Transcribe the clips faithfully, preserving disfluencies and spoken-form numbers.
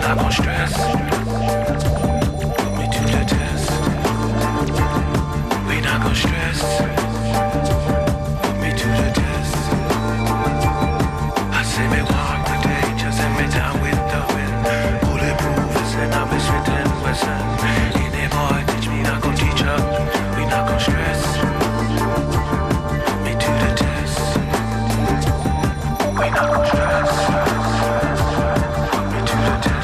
not gon' stress. Put me to the test. We not gon' stress. Put me to the test. I say me walk with angels and me down with the wind. Bulletproof is and I'm a Smith and Wesson. In a boy teach me not gon' teach up. We not gon' stress. Put me to the test. We not gon' stress. Put me to the test.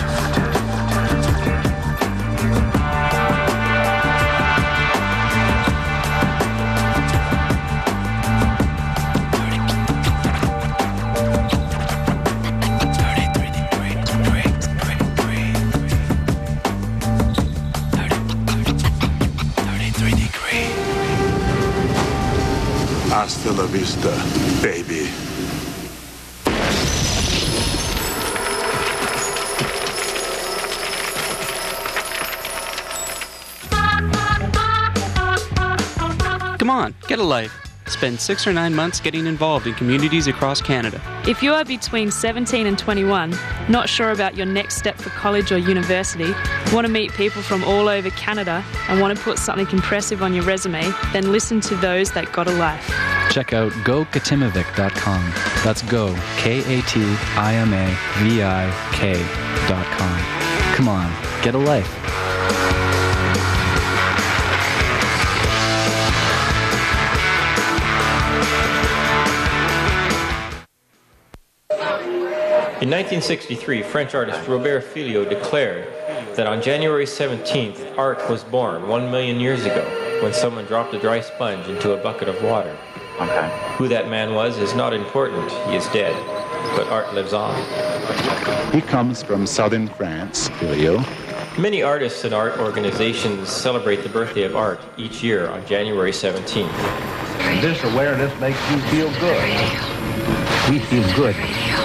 Hasta la vista, baby. Come on, get a life. Spend six or nine months getting involved in communities across Canada. If you are between seventeen and twenty-one, not sure about your next step for college or university, want to meet people from all over Canada and want to put something impressive on your resume, then listen to Those That Got a Life. Check out go katimovic dot com. That's go, K A T I M A V I K dot com. Come on, get a life. In nineteen sixty-three, French artist Robert Filliot declared that on January seventeenth, art was born one million years ago when someone dropped a dry sponge into a bucket of water. Okay. Who that man was is not important. He is dead. But art lives on. He comes from southern France, Filio. Many artists and art organizations celebrate the birthday of art each year on January seventeenth. This awareness makes you feel good. We feel good.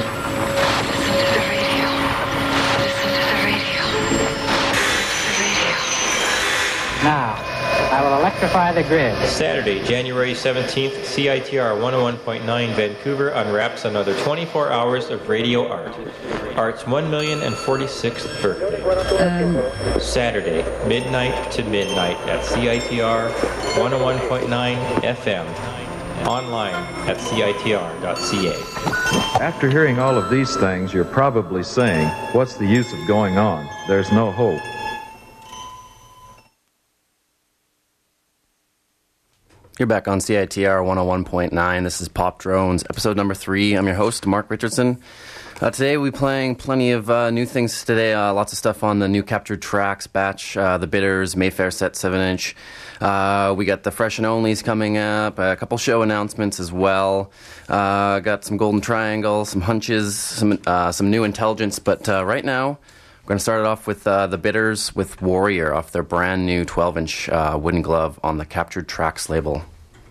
Now, I will electrify the grid. Saturday, January seventeenth, C I T R one oh one point nine Vancouver unwraps another twenty-four hours of radio art. Art's one million forty-sixth birthday. Um, Saturday, midnight to midnight at C I T R one oh one point nine F M. Online at C I T R dot C A. After hearing all of these things, you're probably saying, what's the use of going on? There's no hope. You're back on C I T R one oh one point nine. This is Pop Drones, episode number three. I'm your host, Mark Richardson. Uh, today we're playing plenty of uh, new things today. Uh, lots of stuff on the new Captured Tracks batch, uh, the Bitters, Mayfair set seven inch. Uh, we got the Fresh and Onlys coming up, a couple show announcements as well. Uh, got some Golden Triangle, some Hunches, some uh, some new Intelligence. But uh, right now, we're going to start it off with uh, the Bitters with Warrior off their brand new twelve inch uh, wooden glove on the Captured Tracks label.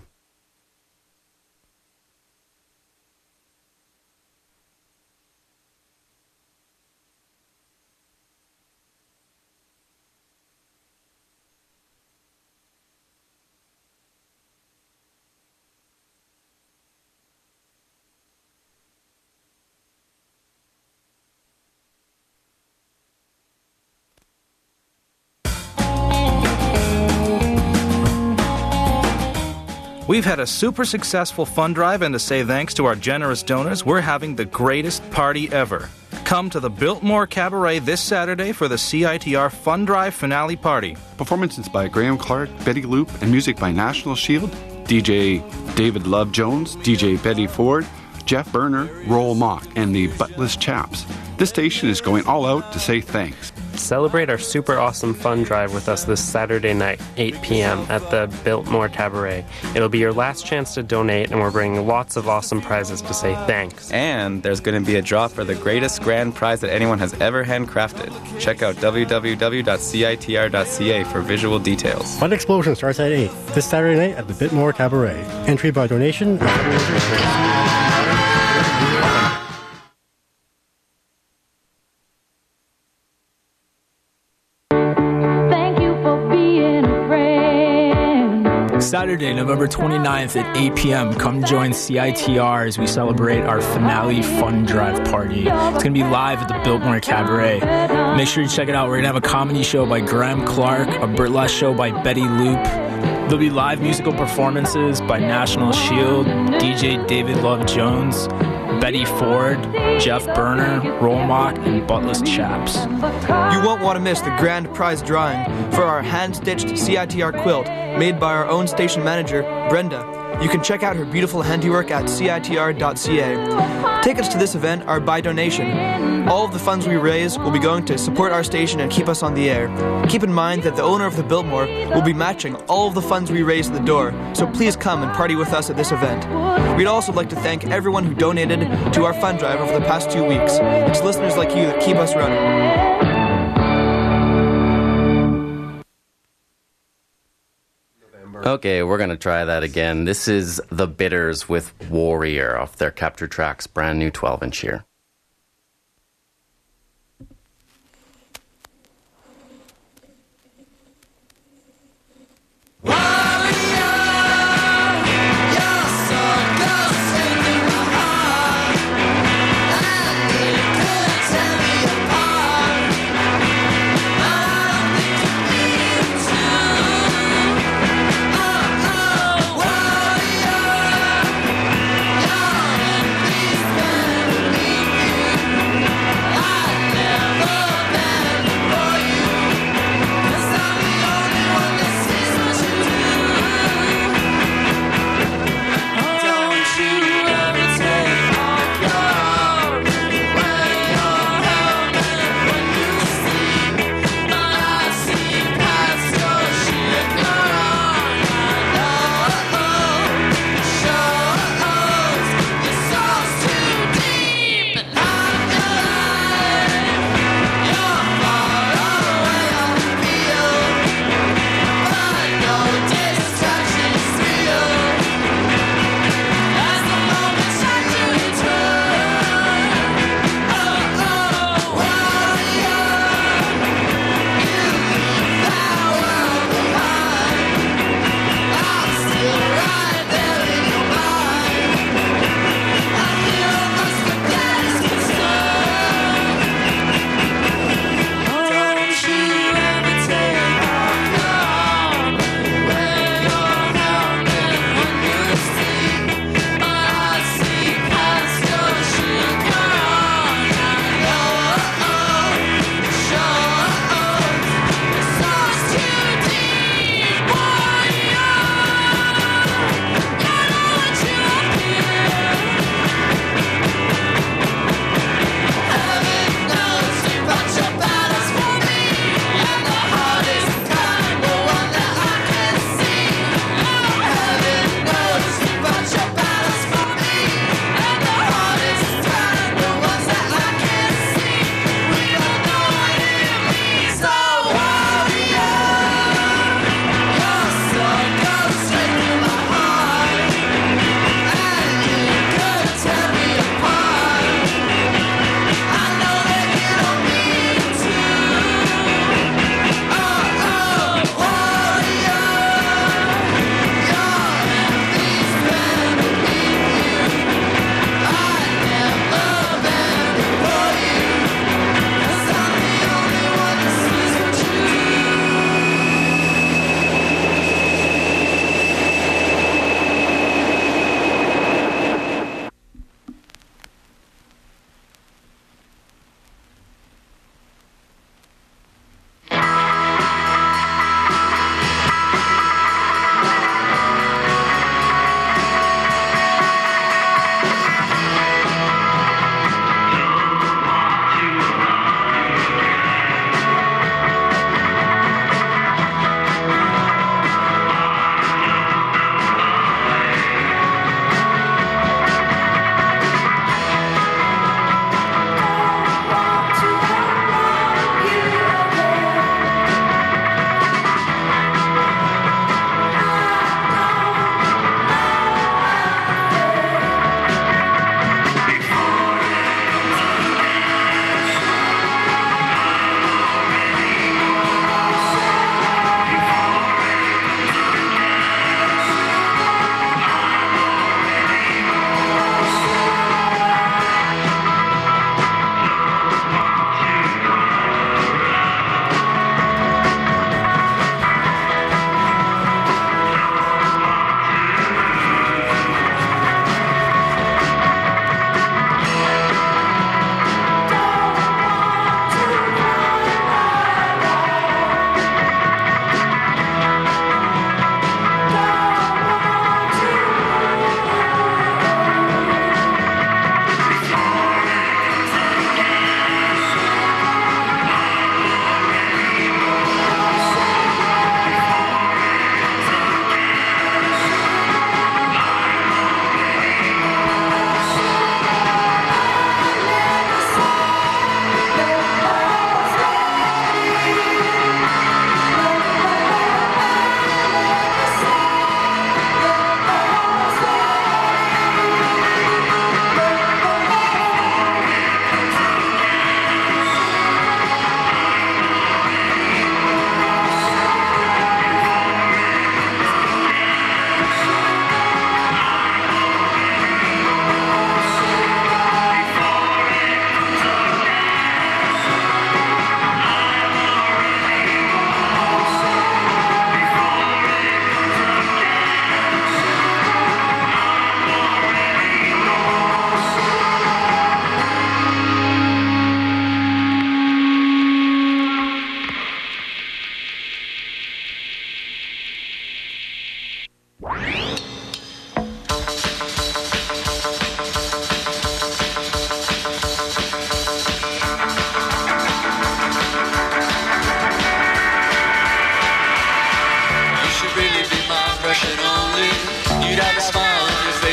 We've had a super successful fund drive, and to say thanks to our generous donors, we're having the greatest party ever. Come to the Biltmore Cabaret this Saturday for the C I T R Fund Drive Finale Party. Performances by Graham Clark, Betty Loop, and music by National Shield, D J David Love Jones, D J Betty Ford, Jeff Berner, Roll Mock, and the Buttless Chaps. This station is going all out to say thanks. Celebrate our super awesome fun drive with us this Saturday night, eight p.m. at the Biltmore Cabaret. It'll be your last chance to donate, and we're bringing lots of awesome prizes to say thanks. And there's going to be a draw for the greatest grand prize that anyone has ever handcrafted. Check out w w w dot c i t r dot c a for visual details. Fun Explosion starts at eight this Saturday night at the Biltmore Cabaret. Entry by donation. Saturday, November twenty-ninth at eight p.m. Come join C I T R as we celebrate our finale fun drive party. It's going to be live at the Biltmore Cabaret. Make sure you check it out. We're going to have a comedy show by Graham Clark, a burlesque show by Betty Loop. There'll be live musical performances by National Shield, D J David Love Jones, Betty Ford, Jeff Berner, Roll Mock, and Buttless Chaps. You won't want to miss the grand prize drawing for our hand-stitched C I T R quilt made by our own station manager, Brenda. You can check out her beautiful handiwork at C I T R dot C A. Tickets to this event are by donation. All of the funds we raise will be going to support our station and keep us on the air. Keep in mind that the owner of the Biltmore will be matching all of the funds we raise at the door, so please come and party with us at this event. We'd also like to thank everyone who donated to our fund drive over the past two weeks. It's listeners like you that keep us running. Okay, we're going to try that again. This is The Bitters with Warrior off their Capture Tracks brand new twelve inch here. Warrior,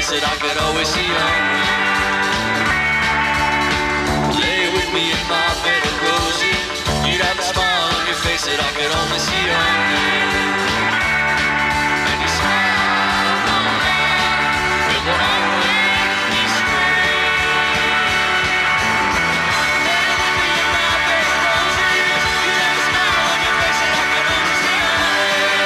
face that I could always see on me. Lay with me in my bed of roses. You'd have a smile on your face that I could only see on me. And you smile, it will always be straight. Lay with me in my bed of roses. You'd have a smile on your face that I could only see on me.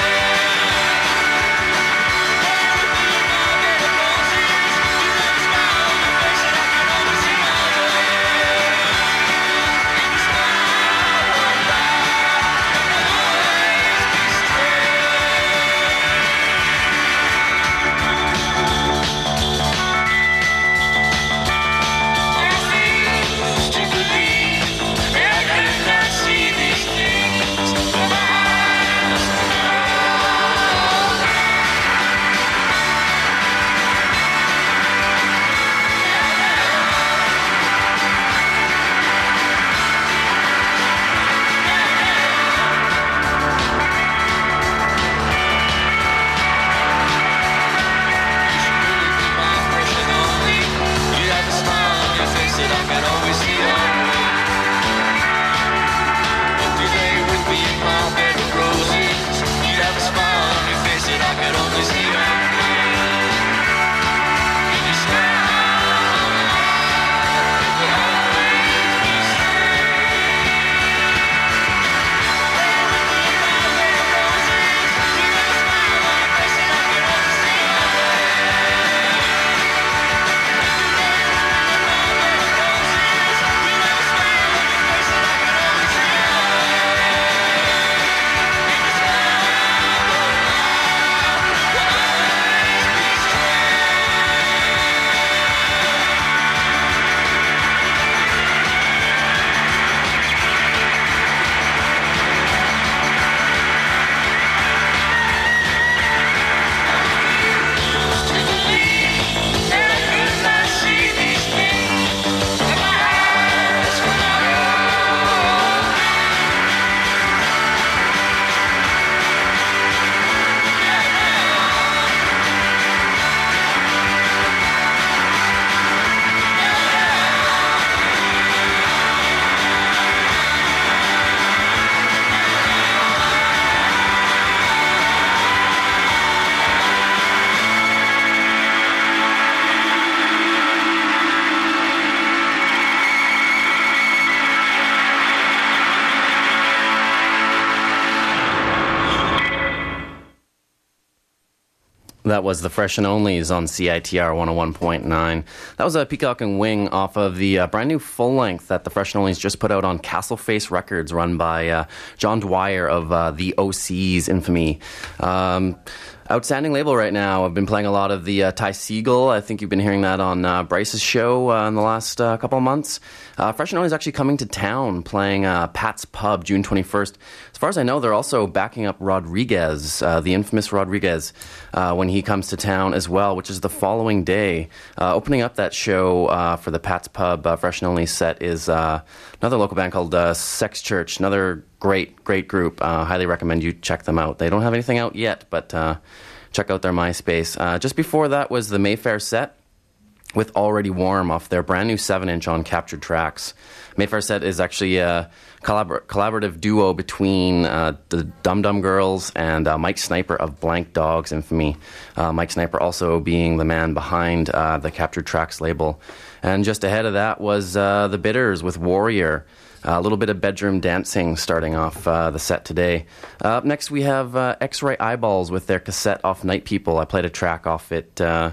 That was the Fresh and Onlys on C I T R one oh one point nine. That was a Peacock and Wing off of the uh, brand new full length that the Fresh and Onlys just put out on Castle Face Records, run by uh, John Dwyer of uh, the O C's infamy. Um, Outstanding label right now. I've been playing a lot of the uh, Ty Segall. I think you've been hearing that on uh, Bryce's show uh, in the last uh, couple of months. Uh, Fresh and Only is actually coming to town, playing uh, Pat's Pub June twenty-first. As far as I know, they're also backing up Rodriguez, uh, the infamous Rodriguez, uh, when he comes to town as well, which is the following day. Uh, opening up that show uh, for the Pat's Pub uh, Fresh and Only set is uh, another local band called uh, Sex Church, another great, great group. Uh, highly recommend you check them out. They don't have anything out yet, but uh, check out their MySpace. Uh, just before that was the Mayfair set with Already Warm off their brand new seven inch on Captured Tracks. Mayfair set is actually a collabor- collaborative duo between uh, the Dum Dum Girls and uh, Mike Sniper of Blank Dogs infamy. Uh, Mike Sniper also being the man behind uh, the Captured Tracks label. And just ahead of that was uh, the Bitters with Warrior. Uh, a little bit of bedroom dancing starting off uh, the set today. Uh, up next we have uh, X-Ray Eyeballs with their cassette off Night People. I played a track off it uh,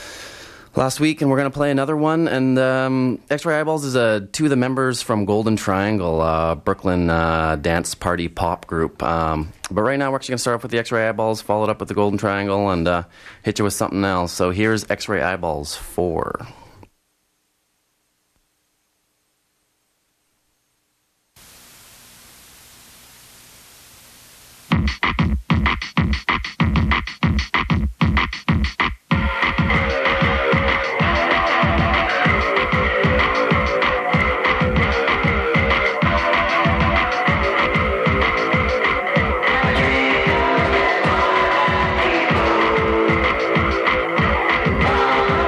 last week, and we're going to play another one. And um, X-Ray Eyeballs is uh, two of the members from Golden Triangle, uh, Brooklyn uh, dance party pop group. Um, but right now we're actually going to start off with the X-Ray Eyeballs, followed up with the Golden Triangle, and uh, hit you with something else. So here's X-Ray Eyeballs four. Oh,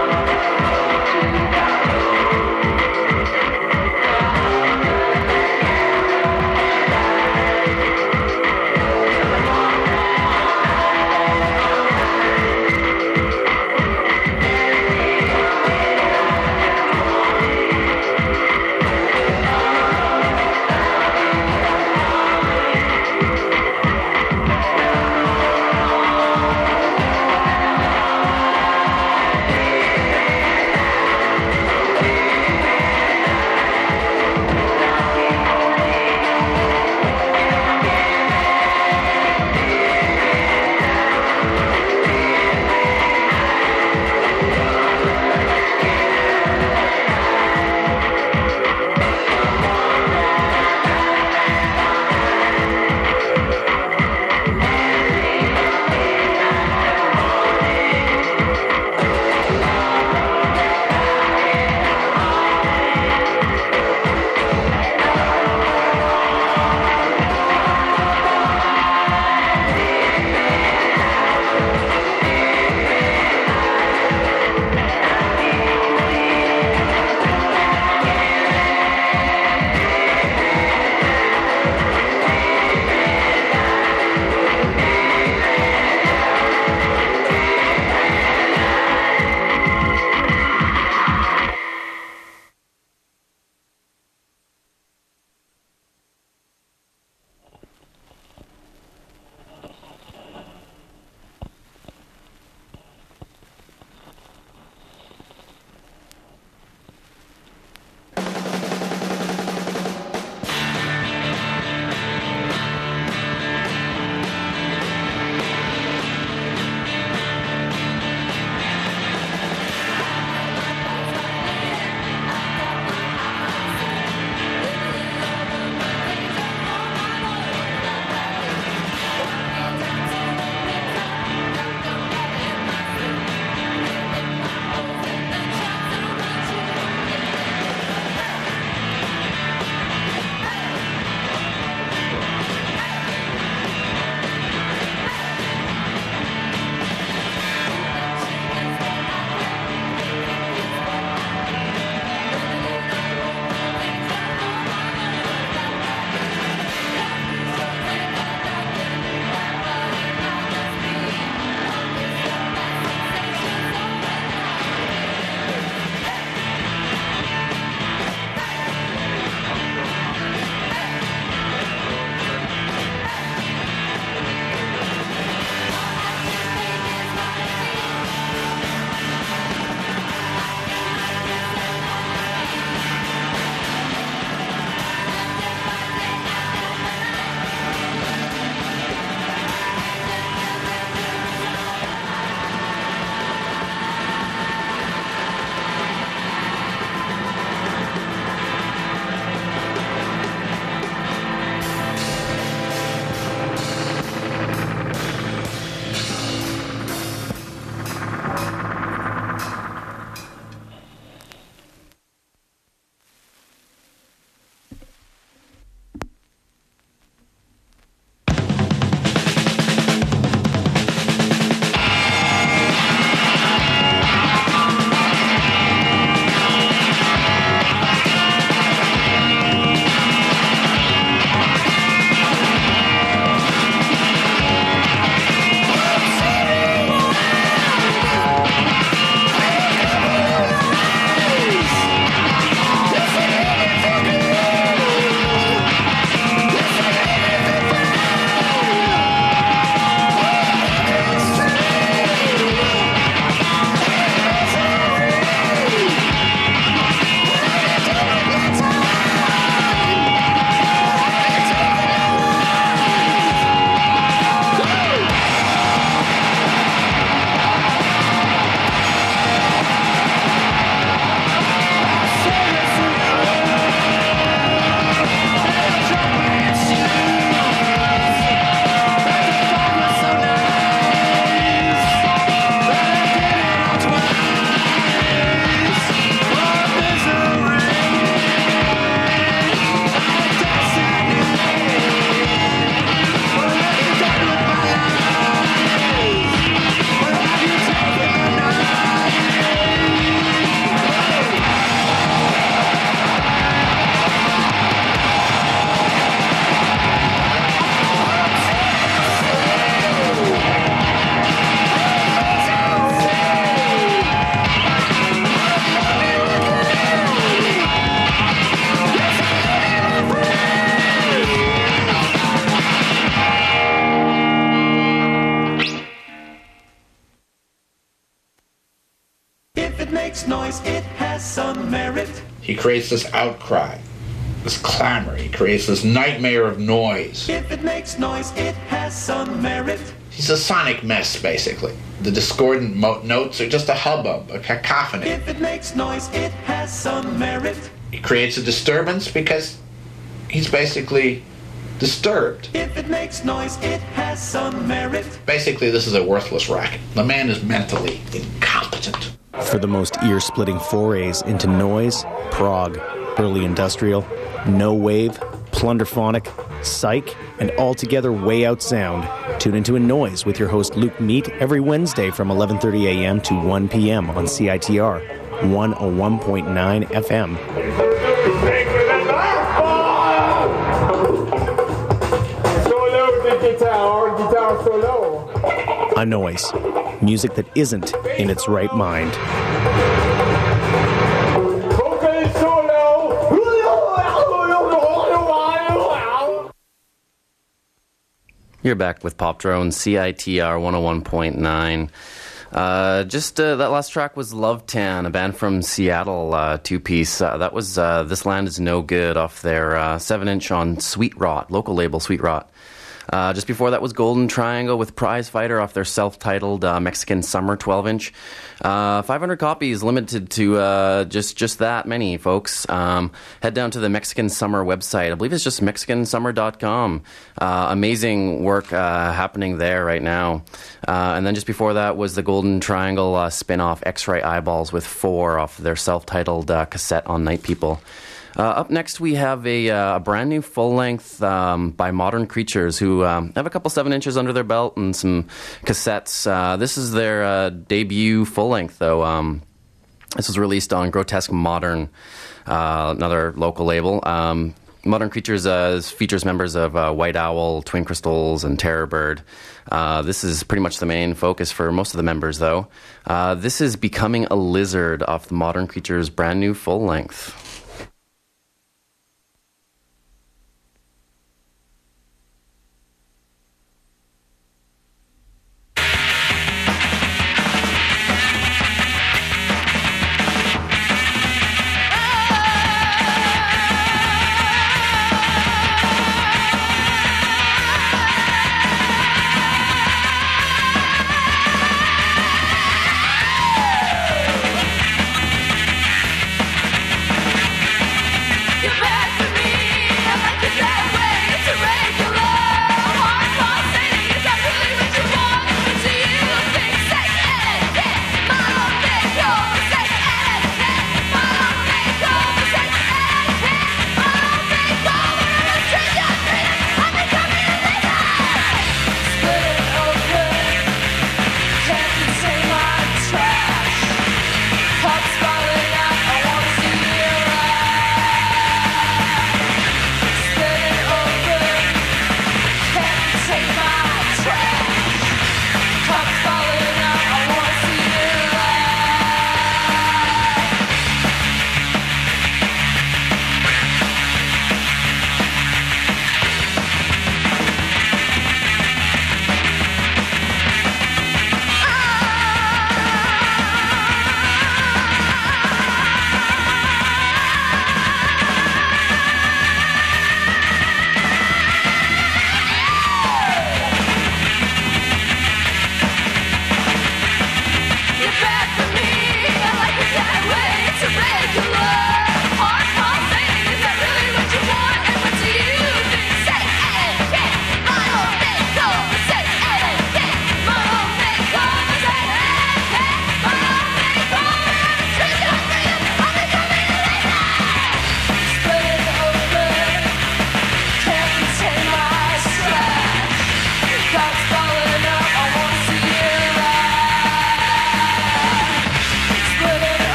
makes noise, it has some merit. He creates this outcry, this clamor. He creates this nightmare of noise. If it makes noise, it has some merit. He's a sonic mess, basically. The discordant mo- notes are just a hubbub, a cacophony. If it makes noise, it has some merit. He creates a disturbance because he's basically disturbed. If it makes noise, it has some merit. Basically, this is a worthless racket. The man is mentally incompetent. For the most ear-splitting forays into noise, prog, early industrial, no wave, plunderphonic, psych, and altogether way out sound, tune into A Noise with your host Luke Meat every Wednesday from eleven thirty a.m. to one p.m. on C I T R one oh one point nine F M. Guitar, guitar solo. A Noise. Music that isn't in its right mind. Vocal solo. You're back with Pop Drone, C I T R one oh one point nine. Uh, just uh, that last track was Love Tan, a band from Seattle, uh, two-piece. Uh, that was uh, This Land Is No Good off their uh, seven-inch on Sweet Rot, local label Sweet Rot. Uh, just before that was Golden Triangle with Prize Fighter off their self-titled uh, Mexican Summer twelve-inch. Uh, five hundred copies, limited to uh, just just that many, folks. Um, head down to the Mexican Summer website. I believe it's just mexican summer dot com. Uh, amazing work uh, happening there right now. Uh, and then just before that was the Golden Triangle uh, spin-off X-Ray Eyeballs with Four off their self-titled uh, cassette on Night People. Uh, up next, we have a, uh, a brand new full-length um, by Modern Creatures, who um, have a couple seven inches under their belt and some cassettes. Uh, this is their uh, debut full-length, though. Um, this was released on Grotesque Modern, uh, another local label. Um, Modern Creatures uh, features members of uh, White Owl, Twin Crystals, and Terrorbird. Uh, this is pretty much the main focus for most of the members, though. Uh, this is Becoming a Lizard off the Modern Creatures' brand new full-length.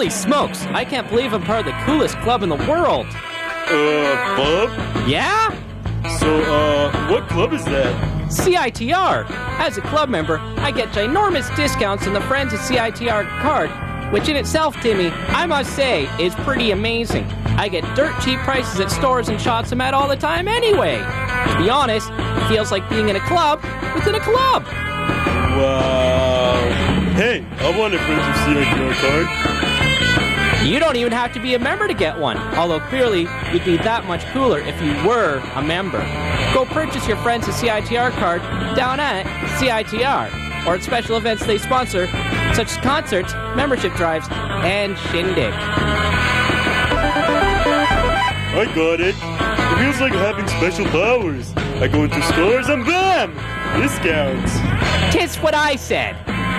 Holy smokes, I can't believe I'm part of the coolest club in the world. Uh, Bob? Yeah? So, uh, what club is that? C I T R. As a club member, I get ginormous discounts on the Friends of C I T R card, which in itself, Timmy, I must say, is pretty amazing. I get dirt cheap prices at stores and shops I'm at all the time anyway. To be honest, it feels like being in a club within a club. Wow. Hey, I want a Friends of C I T R card. You don't even have to be a member to get one, although clearly you'd be that much cooler if you were a member. Go purchase your Friends of C I T R card down at C I T R, or at special events they sponsor, such as concerts, membership drives, and Shindig. I got it. It feels like having special powers. I go into stores and bam! Discounts. Tis what I said.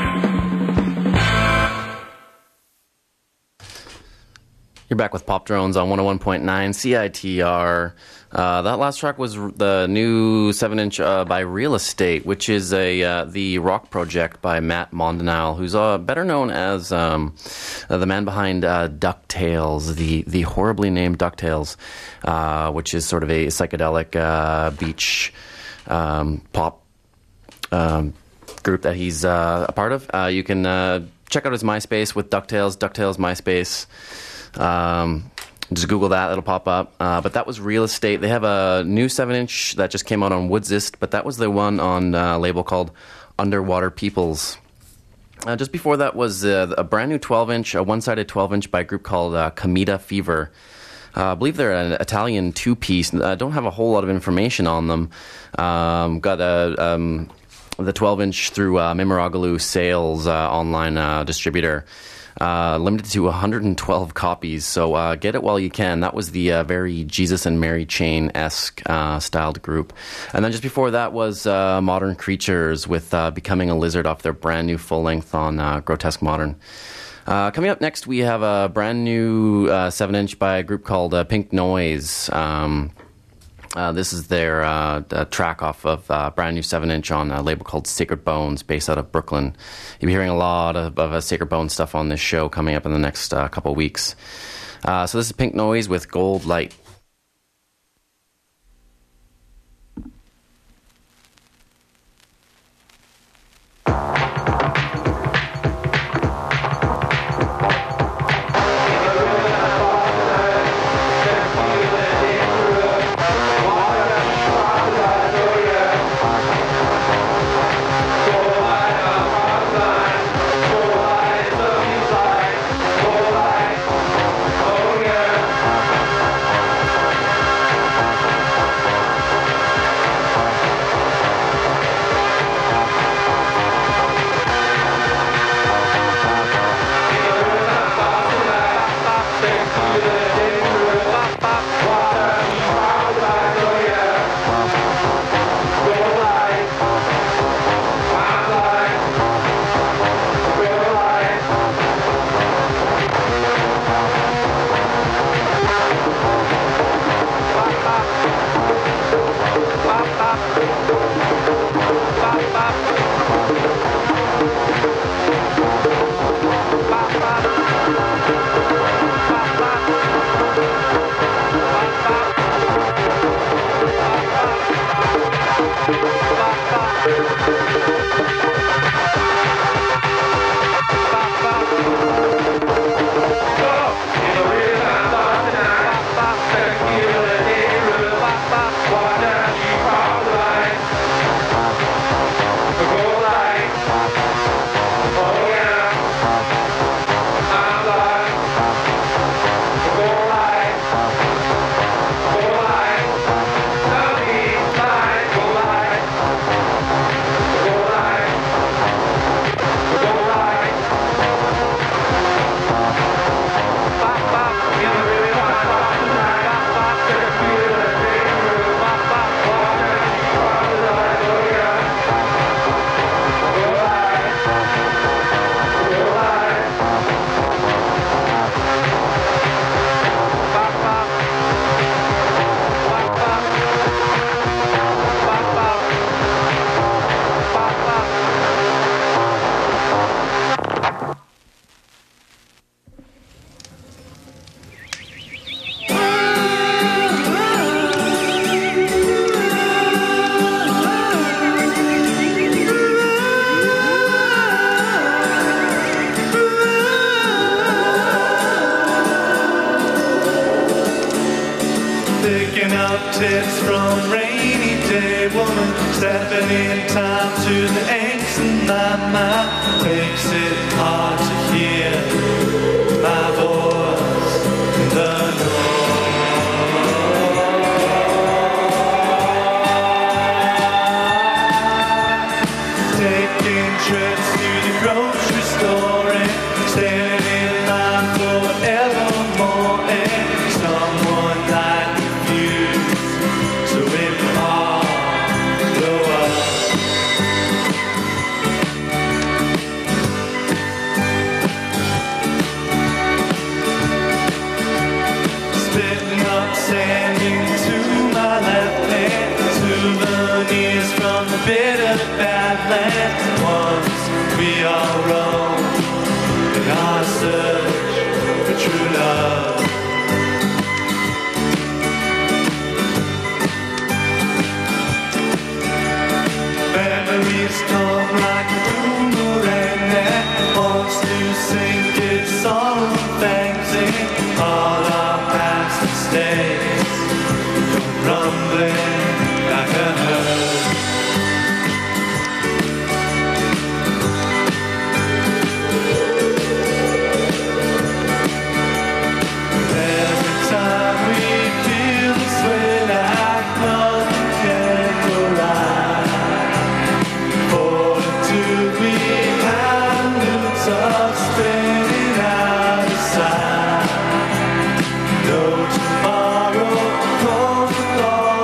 You're back with Pop Drones on one oh one point nine C I T R. Uh, that last track was r- the new seven inch uh, by Real Estate, which is a uh, the rock project by Matt Mondinal, who's uh, better known as um, uh, the man behind uh, DuckTales, the, the horribly named DuckTales, uh, which is sort of a psychedelic uh, beach um, pop um, group that he's uh, a part of. Uh, you can uh, check out his MySpace with DuckTales, DuckTales MySpace. Um, just Google that, it'll pop up. Uh, but that was Real Estate. They have a new seven inch that just came out on Woodsist, but that was the one on a label called Underwater Peoples. Uh, just before that was uh, a brand new twelve inch, a one-sided twelve inch by a group called uh, Cometa Fever. Uh, I believe they're an Italian two-piece. I don't have a whole lot of information on them. Um, got a... Um, the twelve inch through uh, Mimaragaloo Sales uh, online uh, distributor. Uh, limited to one hundred twelve copies, so uh, get it while you can. That was the uh, very Jesus and Mary Chain-esque uh, styled group. And then just before that was uh, Modern Creatures with uh, Becoming a Lizard off their brand new full-length on uh, Grotesque Modern. Uh, coming up next, we have a brand new uh, seven inch by a group called uh, Pink Noise. Um, Uh, this is their uh, track off of uh, brand new seven inch on a label called Sacred Bones, based out of Brooklyn. You'll be hearing a lot of, of uh, Sacred Bones stuff on this show coming up in the next uh, couple of weeks. Uh, so this is Pink Noise with Gold Light. Picking up tips from rainy day woman, stepping in time to the angst in my mind, makes it hard to hear my voice in the noise. Taking trips to the grocery store and standing in line forevermore, and someone like so we all blow up. Spitting up sand into my left hand, souvenirs from the bitter badlands. Once we all roam in our search for true love. Memories come like a boomerang that wants to sink its all fangs in all our past mistakes, come rumbling like a herd. Every time we feel this way, like nothing can go right. We have roots of spinning out of sight. No tomorrow comes with all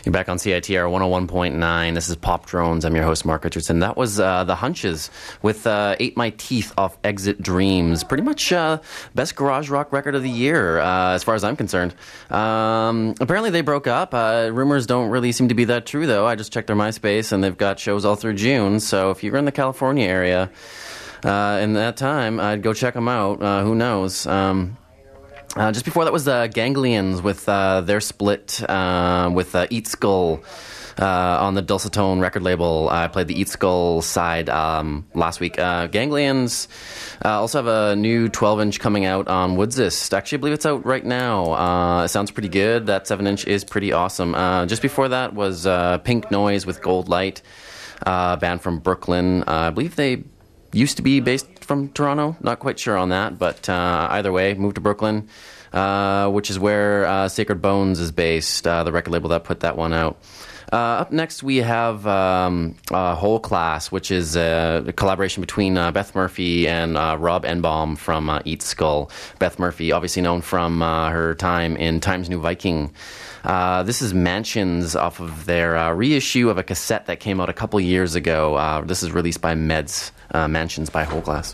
You're back on C I T R one oh one point nine. This is Pop Drones. I'm your host, Mark Richardson. That was uh, The Hunches with uh, Ate My Teeth off Exit Dreams. Pretty much uh, best garage rock record of the year, uh, as far as I'm concerned. Um, apparently they broke up. Uh, rumors don't really seem to be that true, though. I just checked their MySpace, and they've got shows all through June. So if you're in the California area uh, in that time, I'd go check them out. Uh, who knows? Um Uh, just before that was the Ganglions with uh, their split uh, with uh, Eat Skull uh, on the Dulcitone record label. I played the Eat Skull side um, last week. Uh, Ganglions uh, also have a new twelve inch coming out on Woodsist. Actually, I believe it's out right now. Uh, it sounds pretty good. That seven inch is pretty awesome. Uh, just before that was uh, Pink Noise with Gold Light, uh, a band from Brooklyn. Uh, I believe they used to be based from Toronto. Not quite sure on that, but uh, either way, moved to Brooklyn, uh, which is where uh, Sacred Bones is based, uh, the record label that put that one out. Uh, up next, we have um, uh, Whole Class, which is uh, a collaboration between uh, Beth Murphy and uh, Rob Enbaum from uh, Eat Skull. Beth Murphy, obviously known from uh, her time in Times New Viking. Uh, this is Mansions off of their uh, reissue of a cassette that came out a couple years ago. Uh, this is released by Meds, uh, Mansions by Whole Class.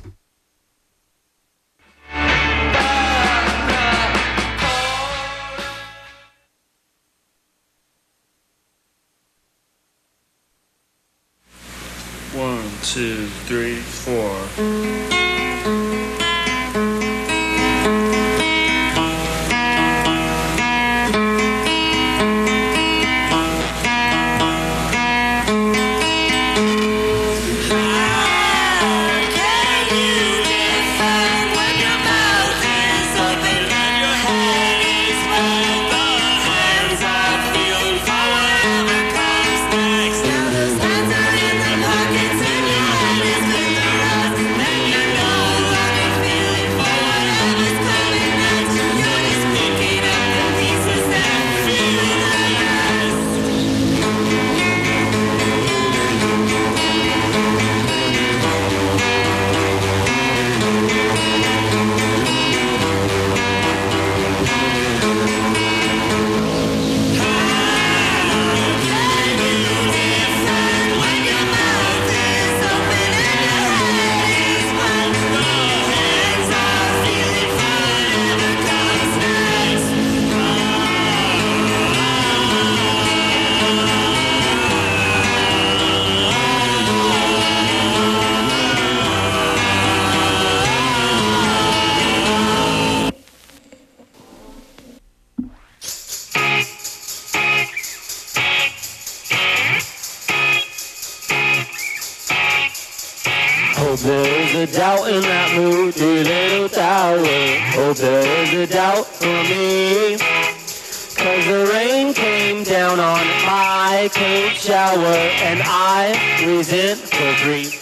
One, two, three, four. There is a doubt in that moody little tower. Oh, there is a doubt for me. Cause the rain came down on my cold shower, and I resent for grief.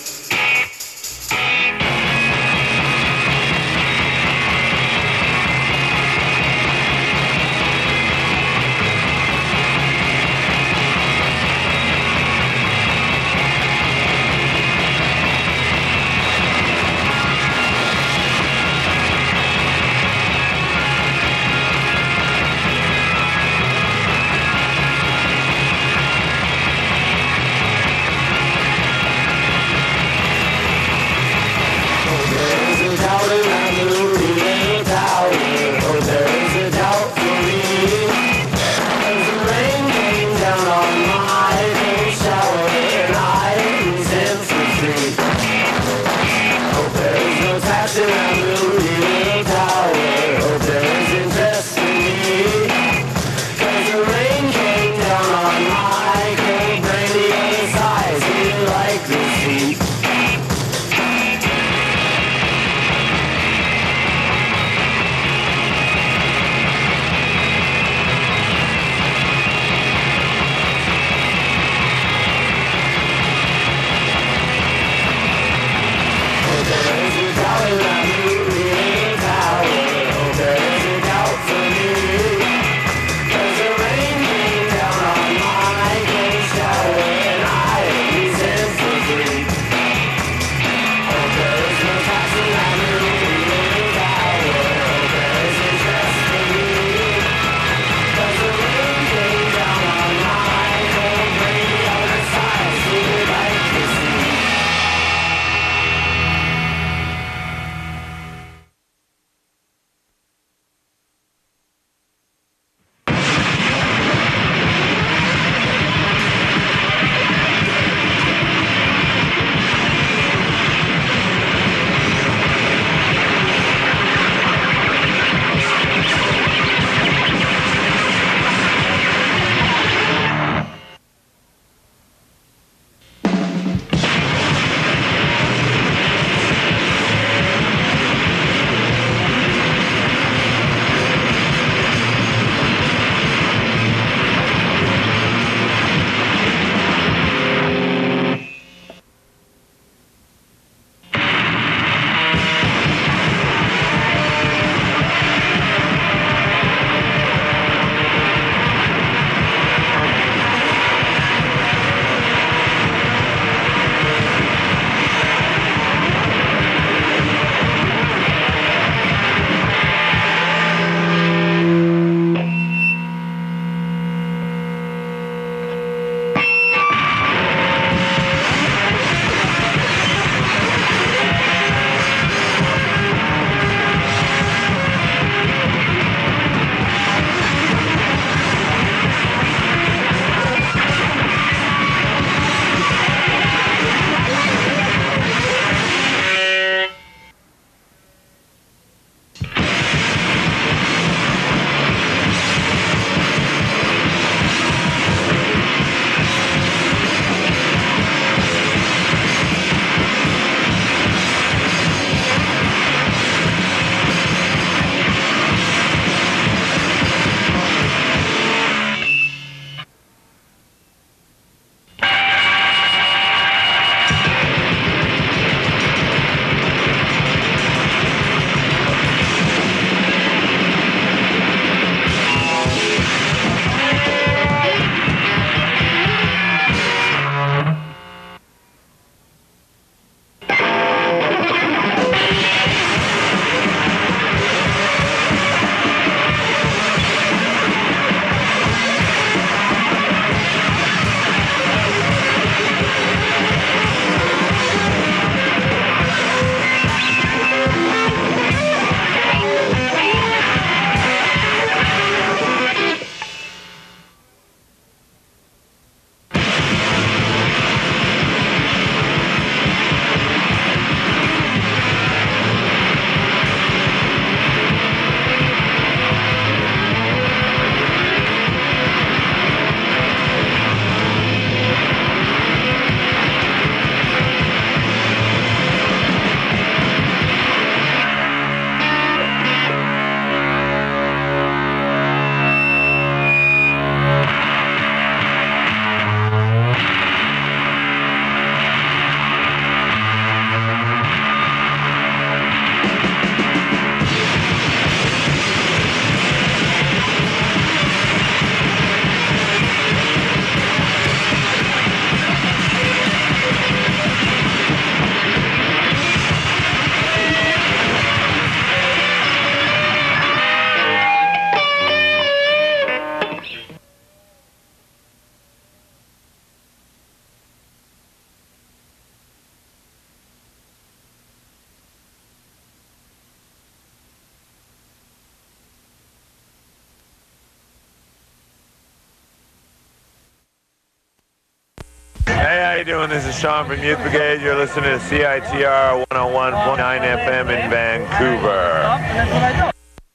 you doing? This is Sean from Youth Brigade. You're listening to C I T R one oh one point nine F M in Vancouver.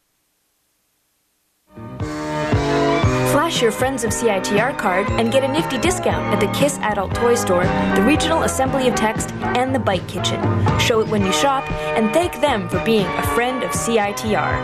Flash your Friends of C I T R card and get a nifty discount at the KISS Adult Toy Store, the Regional Assembly of Text, and the Bike Kitchen. Show it when you shop and thank them for being a friend of C I T R.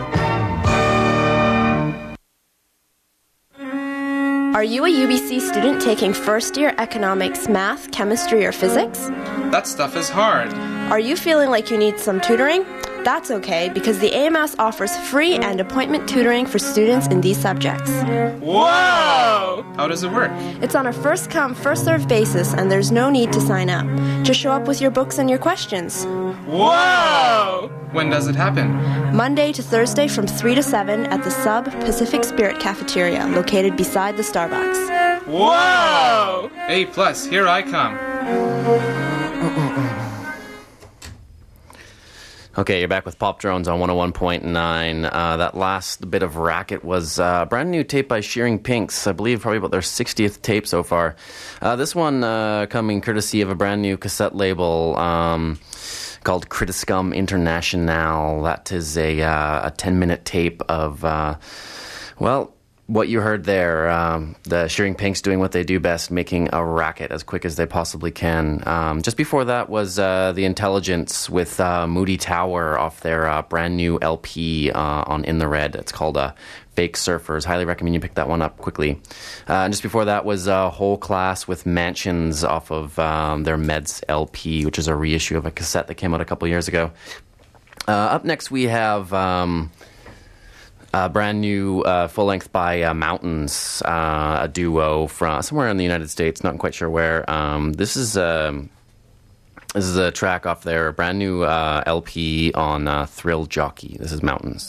Are you a U B C student taking first year economics, math, chemistry, or physics? That stuff is hard. Are you feeling like you need some tutoring? That's okay, because the A M S offers free and appointment tutoring for students in these subjects. Whoa! How does it work? It's on a first-come, first-served basis, and there's no need to sign up. Just show up with your books and your questions. Whoa! When does it happen? Monday to Thursday from three to seven at the Sub Pacific Spirit Cafeteria, located beside the Starbucks. Whoa! A plus, here I come. Okay, you're back with Pop Drones on one oh one point nine. Uh, that last bit of racket was uh, a brand new tape by Shearing Pinks. I believe probably about their sixtieth tape so far. Uh, this one uh, coming courtesy of a brand new cassette label um, called Critiscum International. That is a uh, a ten-minute tape of, uh, well, what you heard there, um, the Shearing Pinks doing what they do best, making a racket as quick as they possibly can. Um, just before that was uh, The Intelligence with uh, Moody Tower off their uh, brand new L P uh, on In the Red. It's called uh, Fake Surfers. Highly recommend you pick that one up quickly. Uh, and just before that was uh, Whole Class with Mansions off of um, their Meds L P, which is a reissue of a cassette that came out a couple years ago. Uh, up next we have... Um, A brand new uh, full length by uh, Mountains, uh, a duo from somewhere in the United States, not quite sure where. Um, this is um, this is a track off their brand new uh, L P on uh, Thrill Jockey. This is Mountains.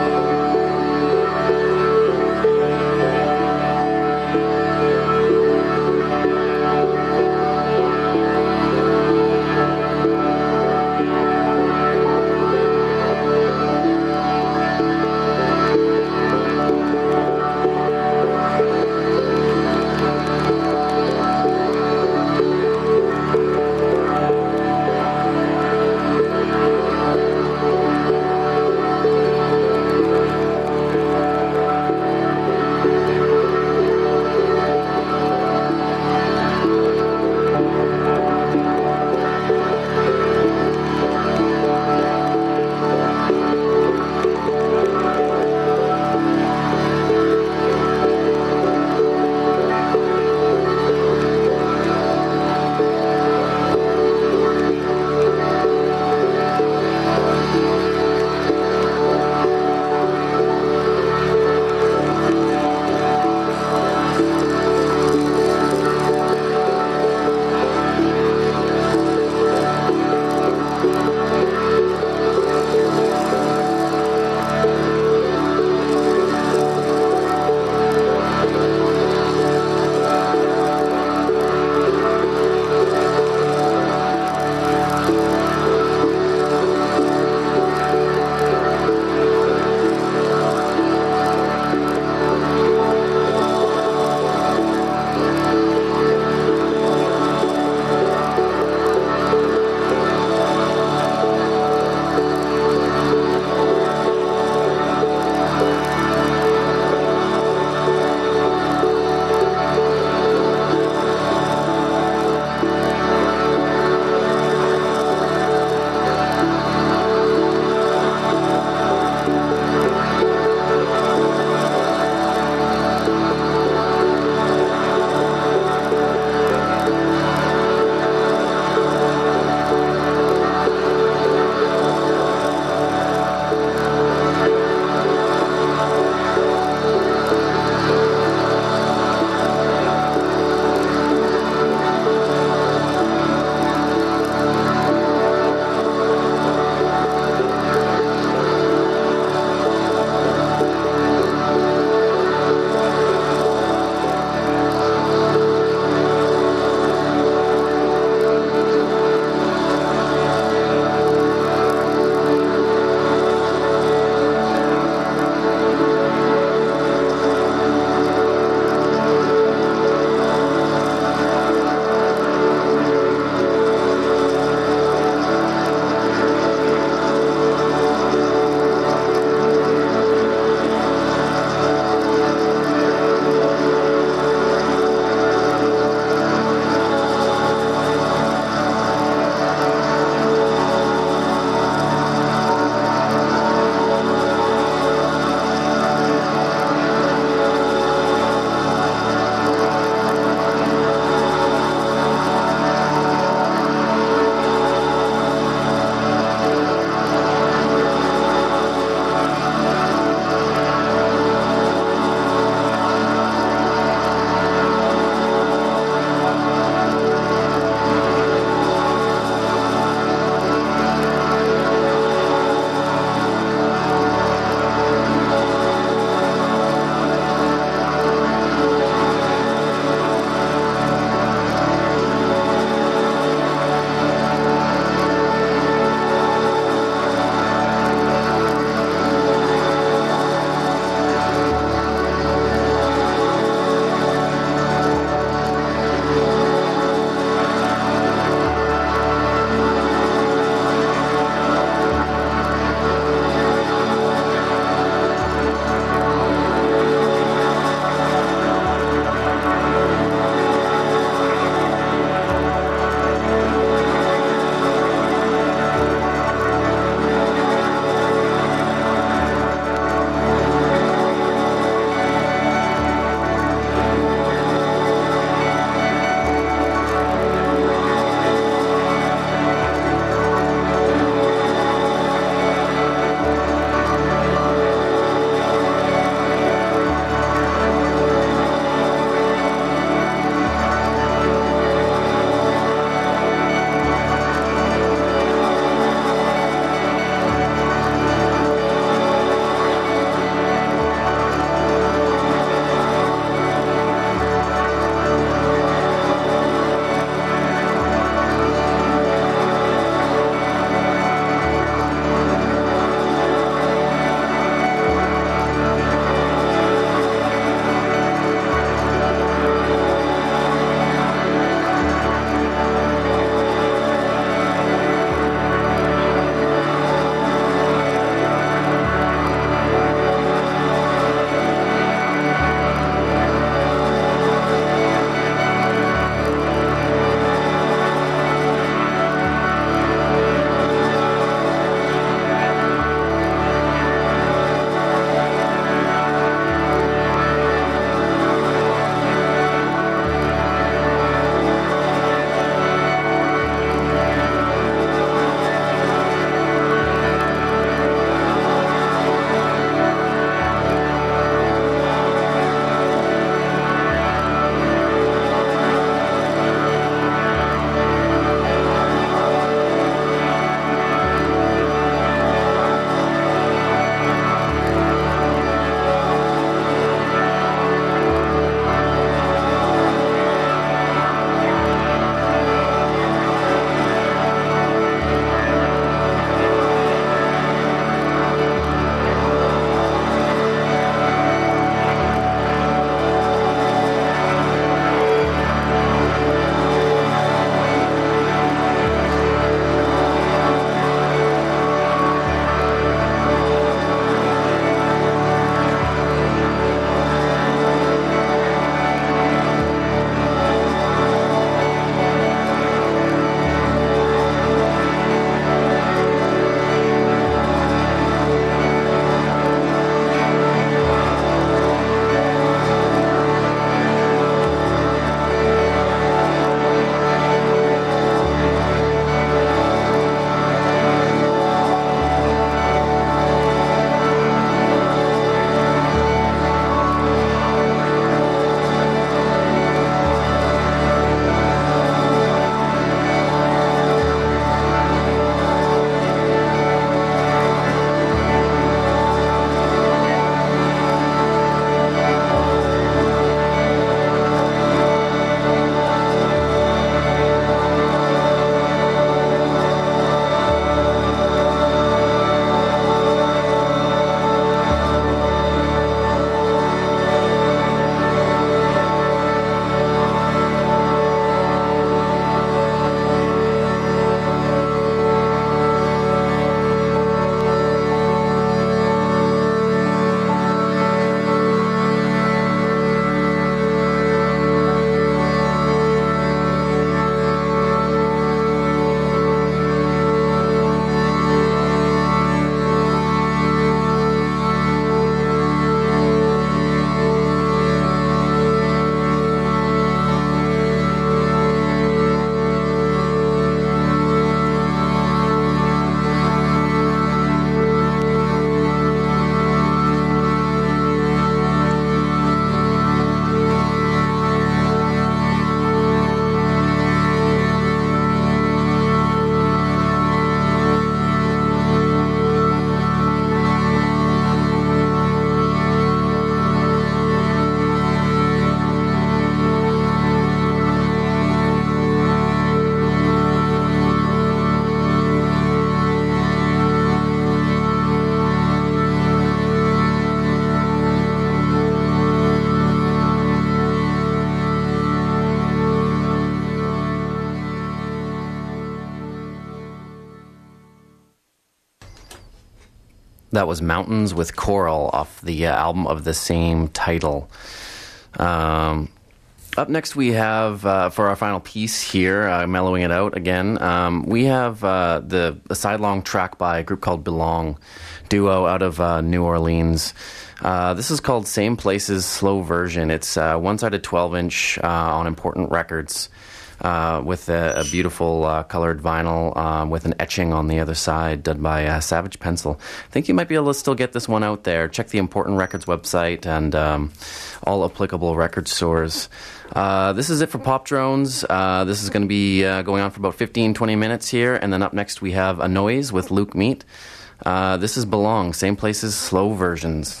That was Mountains with Coral off the uh, album of the same title. Um, up next we have, uh, for our final piece here, uh, mellowing it out again, um, we have uh, the a sidelong track by a group called Belong, duo out of uh, New Orleans. Uh, this is called Same Places, Slow Version. It's uh, one-sided twelve-inch uh, on Important Records. Uh, with a, a beautiful uh, colored vinyl um, with an etching on the other side done by uh, Savage Pencil. I think you might be able to still get this one out there. Check the Important Records website and um, all applicable record stores. Uh, this is it for Pop Drones. Uh, this is going to be uh, going on for about fifteen, twenty minutes here, and then up next we have A Noise with Luke Meat. Uh, this is Belong, Same Places, Slow Versions.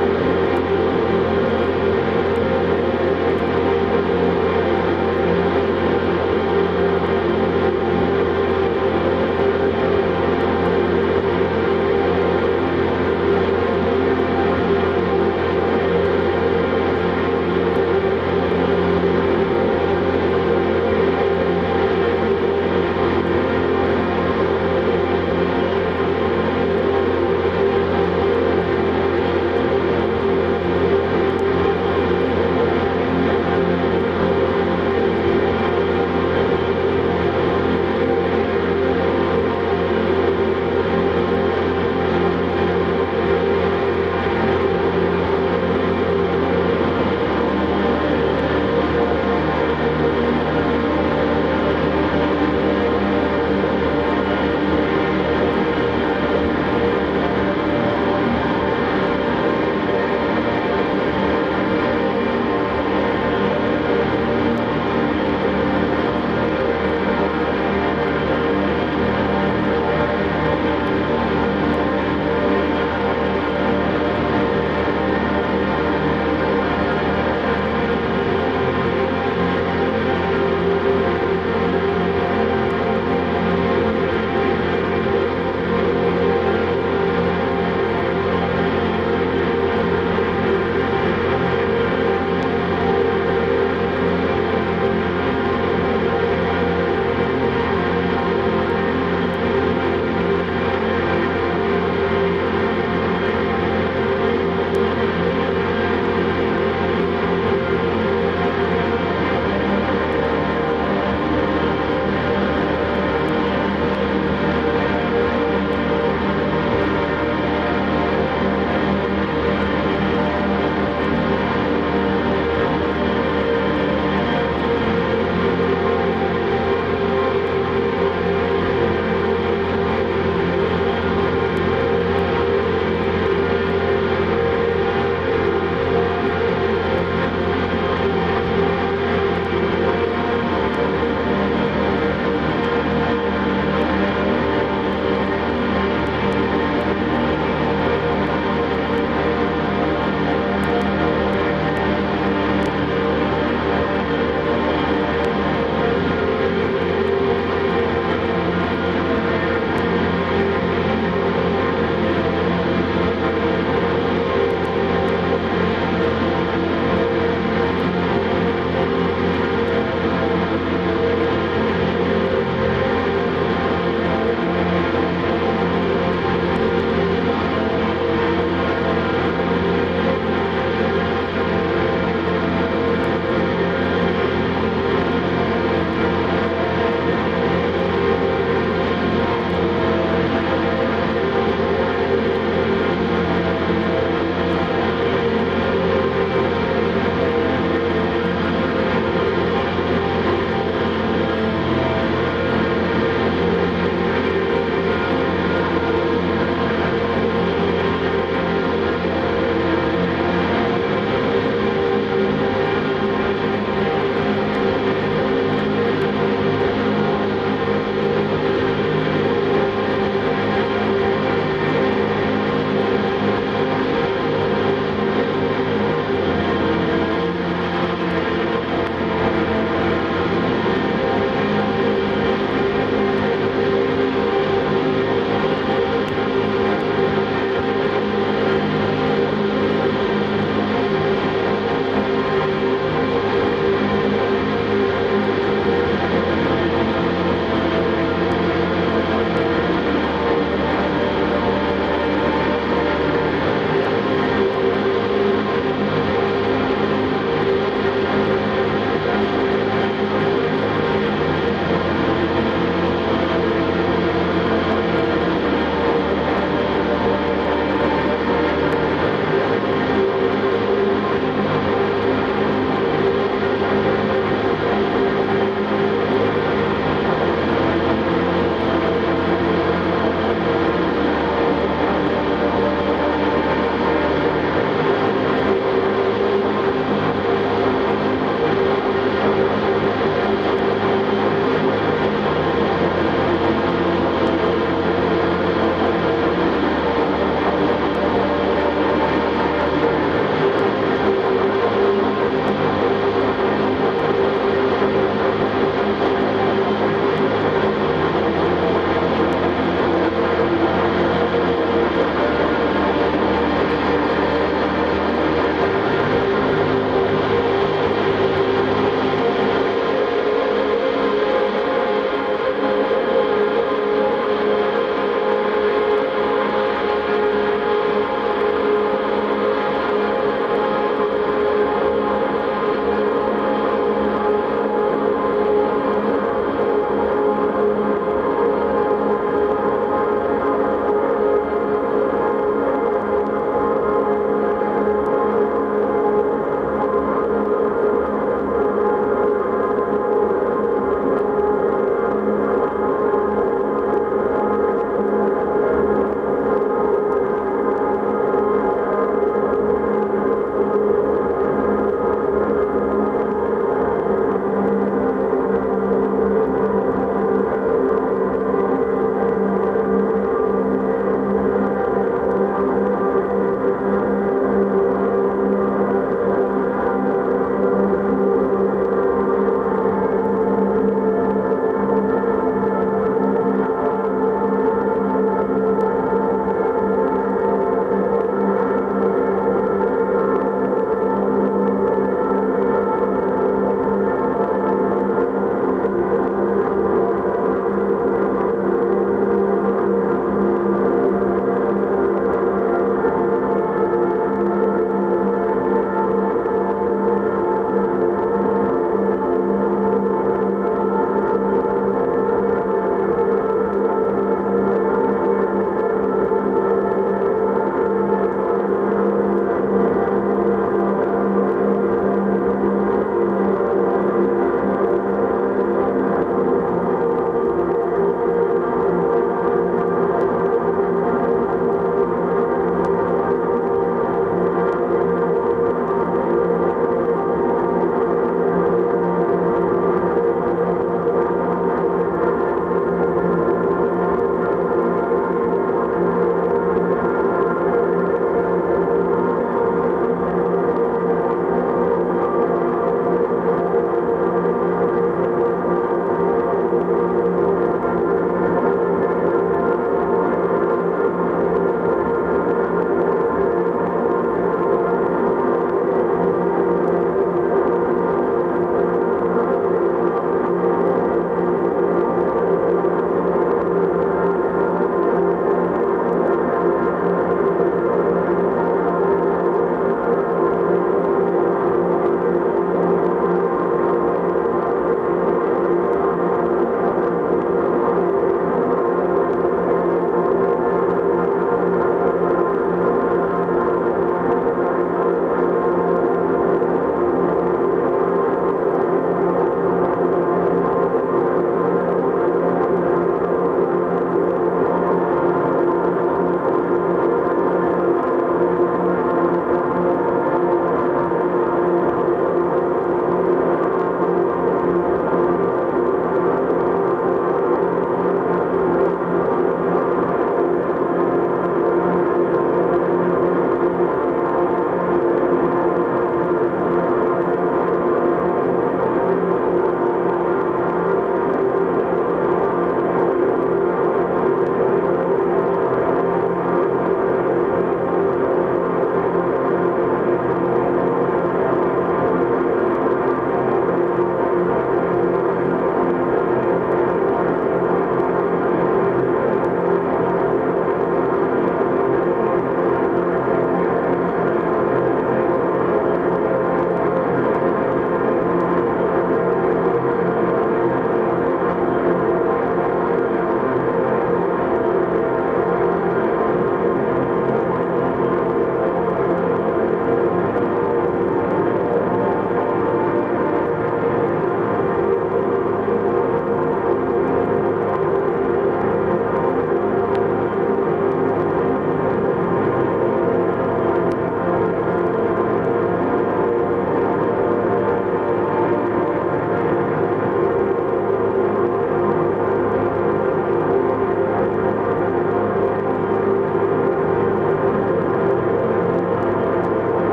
Thank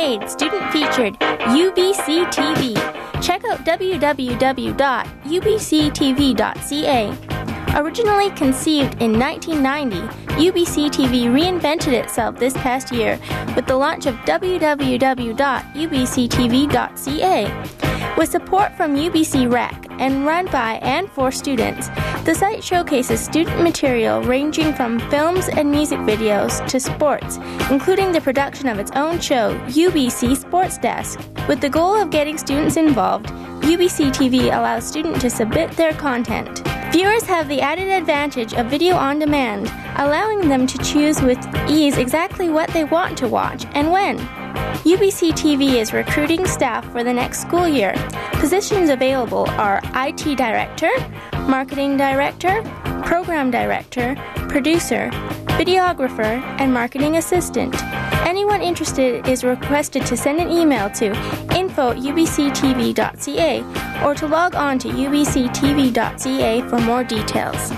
made, student-featured U B C T V. Check out w w w dot u b c t v dot c a. Originally conceived in nineteen ninety, U B C T V reinvented itself this past year with the launch of w w w dot u b c t v dot c a. With support from U B C Rec and run by and for students, the site showcases student material ranging from films and music videos to sports, including the production of its own show, U B C Sports Desk. With the goal of getting students involved, U B C T V allows students to submit their content. Viewers have the added advantage of video on demand, allowing them to choose with ease exactly what they want to watch and when. U B C T V is recruiting staff for the next school year. Positions available are I T Director, Marketing Director, Program Director, Producer, Videographer, and Marketing Assistant. Anyone interested is requested to send an email to info at u b c t v dot c a or to log on to u b c t v dot c a for more details.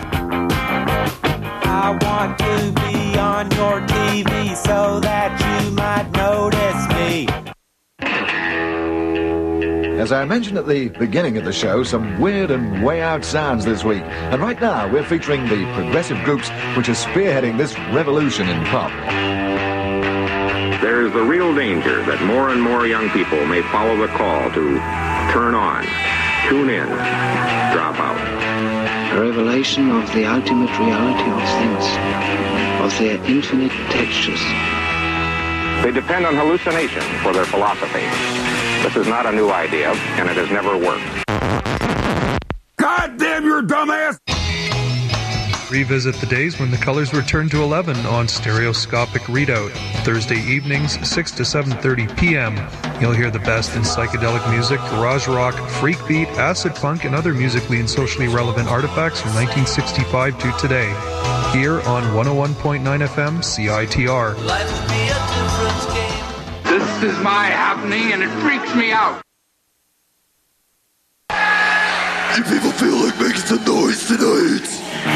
I want to be on your T V so that you might notice me. As I mentioned at the beginning of the show, some weird and way out sounds this week. And right now, we're featuring the progressive groups which are spearheading this revolution in pop. There is the real danger that more and more young people may follow the call to turn on, tune in, drop out. A revelation of the ultimate reality of things, of their infinite textures. They depend on hallucination for their philosophy. This is not a new idea, and it has never worked. God damn your dumbass! Revisit the days when the colors returned to eleven on Stereoscopic Readout. Thursday evenings, six to seven thirty p.m. You'll hear the best in psychedelic music, garage rock, freak beat, acid punk, and other musically and socially relevant artifacts from nineteen sixty-five to today. Here on one oh one point nine F M C I T R. This is my happening and it freaks me out. Do people feel like making some noise tonight?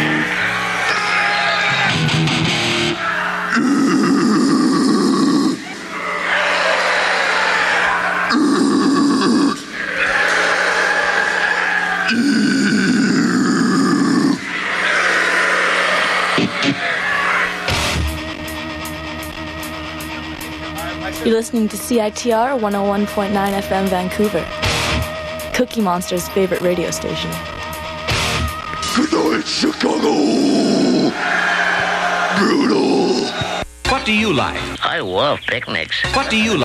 You're listening to C I T R one oh one point nine F M Vancouver, Cookie Monster's favorite radio station. Good night, Chicago! Brutal! What do you like? I love picnics. What do you like?